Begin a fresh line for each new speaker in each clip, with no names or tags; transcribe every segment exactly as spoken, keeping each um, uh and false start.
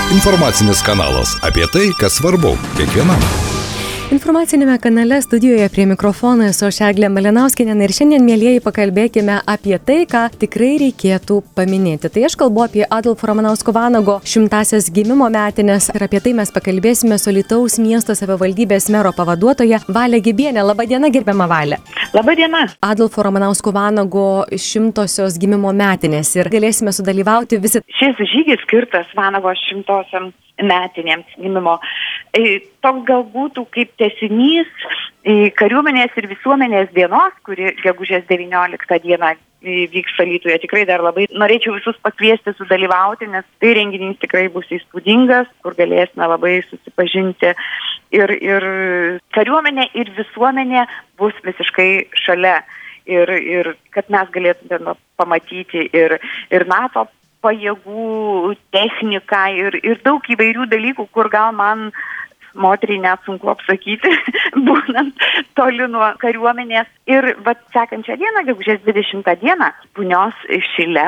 Informacinis kanalas apie tai, kas svarbu kiekvienam.
Informacinėme kanale studijoje prie mikrofono esu aš Eglė Malinauskienė ir šiandien, mielieji, pakalbėkime apie tai, ką tikrai reikėtų paminėti. Tai aš kalbu apie Adolfo Ramanausko Vanago šimtąsias gimimo metines ir apie tai mes pakalbėsime su Alytaus miesto savivaldybės mero pavaduotoja Valė Gibienė. Labadiena, gerbiama Valė.
Labadiena.
Adolfo Ramanausko Vanago šimtosios gimimo metinės ir galėsime sudalyvauti visi.
Šis žygis skirtas Vanago šimtosiam metinėms gimimo. Toks gal būtų kaip tęsinys kariuomenės ir visuomenės dienos, kuri gegužės devynioliktą dieną vyks Alytuje. Tikrai dar labai norėčiau visus pakviesti sudalyvauti, nes tai renginys tikrai bus įspūdingas, kur galėsime labai susipažinti. Ir, ir kariuomenė ir visuomenė bus visiškai šalia. Ir, ir kad mes galėtume pamatyti ir, ir NATO pajėgų, techniką ir, ir daug įvairių dalykų, kur gal man moteriai net sunku apsakyti, būnant toli nuo kariuomenės. Ir vat sekančią dieną, gegužės dvidešimtą dieną, Punios šile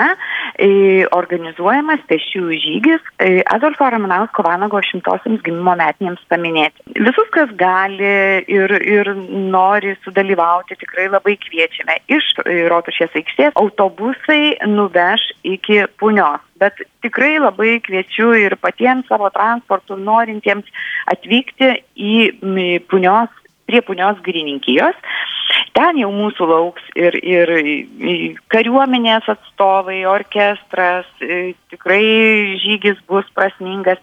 organizuojamas pėsčiųjų žygis Adolfo Ramanausko Vanago šimtosiams gimimo metinėms paminėti. Visus, kas gali ir, ir nori sudalyvauti, tikrai labai kviečiame. Iš Rotušės aikštės autobusai nuveš iki Punios. Bet tikrai labai kviečiu ir patiems savo transportu norintiems atvykti į Punios, prie Punios girininkijos. Ten jau mūsų lauks ir, ir kariuomenės atstovai, orkestras, tikrai žygis bus prasmingas,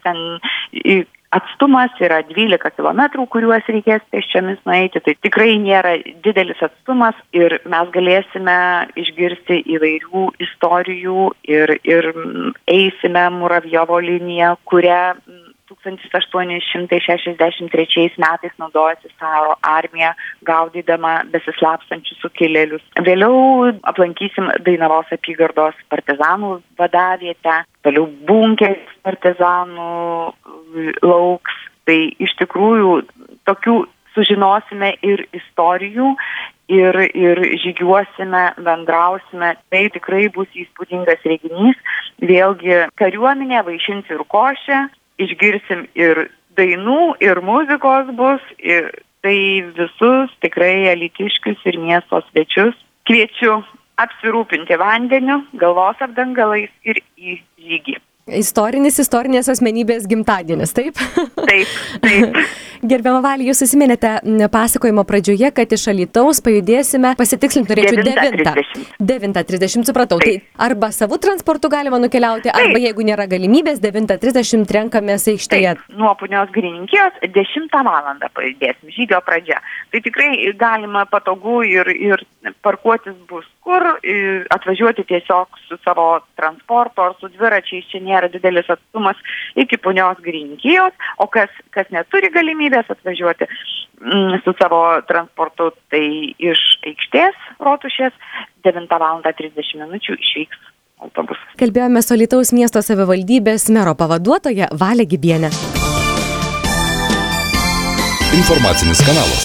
ten atstumas yra dvylika kilometrų, kuriuos reikės pėsčiomis nueiti, tai tikrai nėra didelis atstumas ir mes galėsime išgirsti įvairių istorijų ir, ir eisime Muravjovo liniją, kurią tūkstantis aštuoni šimtai šešiasdešimt trečiais metais naudojasi caro armija, gaudydama besislapstančius sukilėlius. Vėliau aplankysim Dainavos apygardos partizanų vadavietę, toliau bunkeris partizanų lauks. Tai iš tikrųjų tokių sužinosime ir istorijų ir, ir žygiuosime, bendrausime. Tai tikrai bus įspūdingas renginys. Vėlgi kariuomenė vaišins ir košę. Išgirsim ir dainų, ir muzikos bus, ir tai visus tikrai alytiškius ir miesto svečius kviečiu apsirūpinti vandeniu, galvos apdangalais ir į žygį.
Istorinis, istorinės asmenybės gimtadienis, taip?
Taip, taip.
Gerbiama Valė, jūs susiminėte pasakojimo pradžioje, kad iš Alytaus pajudėsime, pasitikslinti norėčiau devintą. devintą trisdešimt, supratau. Taip. Tai arba savų transportų galima nukeliauti, taip. Arba jeigu nėra galimybės, devintą trisdešimt renkamės aikštėje.
Taip. Nuo Punios girininkijos dešimtą valandą pajudėsim, žygio pradžia. Tai tikrai galima patogu ir, ir parkuotis bus kur, atvažiuoti tiesiog su savo transporto ar su dviračiais, čia nėra didelis atstumas iki Punios girininkijos, o kas, kas neturi galimybės atvažiuoti mm, su savo transportu, tai iš aikštės Rotušės devintą valandą trisdešimt minučių išvyks autobusas.
Kalbėjome su Alytaus miesto savivaldybės mero pavaduotoja Valė Gibienė.
Informacinis kanalas.